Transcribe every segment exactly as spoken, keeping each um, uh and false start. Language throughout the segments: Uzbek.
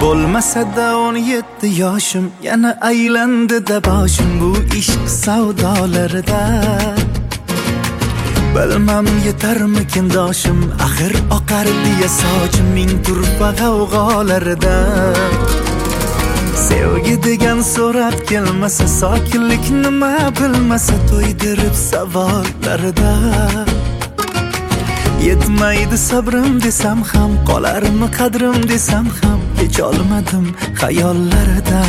Bo'lmasa-da o'n yetti yoshim, yana aylandi-da boshim bu ishq savdolarida. Bilmam yetarmikin doshim, axir oqar deya sochim ming turfa g'avg'olarida. Sevgi degan so'rab kelmasa, sokinlik nima bilmasa, to'ydirib savollarida. Yetmaydi sabrim desam ham, qolarmi qadrim desam ham, kecholmadim xayollarida.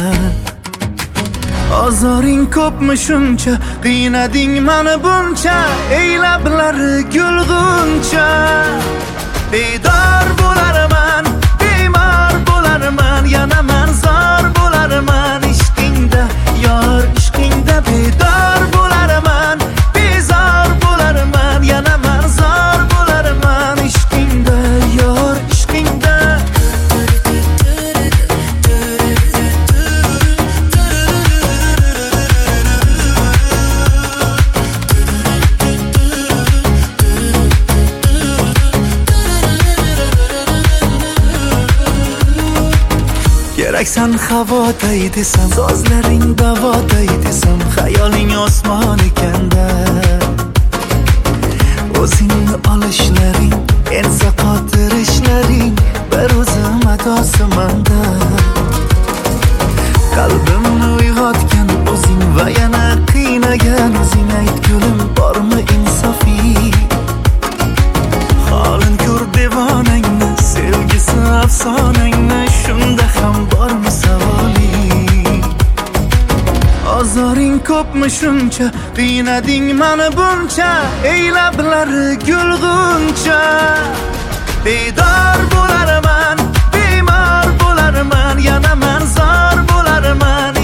Ozoring ko'pmi shuncha, qiynading mani buncha, ey lablari gulg'uncha. Bedor bo'larman, bemor bo'larman, yana man zor bo'larman ishqingda, yor ishqingda. Bedor bo'larman, bezor bo'larman, yana man zor bo'larman ishqingda, yor ishqingda. Keraksan havoday desam, so'zlaring davoday desam, xayoling osmon ekanda. O'zingni olishlaring, ensa qotirishlaring, bir o'zim atosimanda. Qalbimni uyg'otgan o'zing va yana qiynagan o'zing, ayt gulim, bormi insofiy? Holin ko'r devonangni, sevgisi afsonangni, shunda ham bormi savoling? Ozoring ko'pmi shuncha, qiynading mani buncha, ey lablari gulg'uncha. Bedor bo'larman, bemor bo'larman, yana man zor bo'larman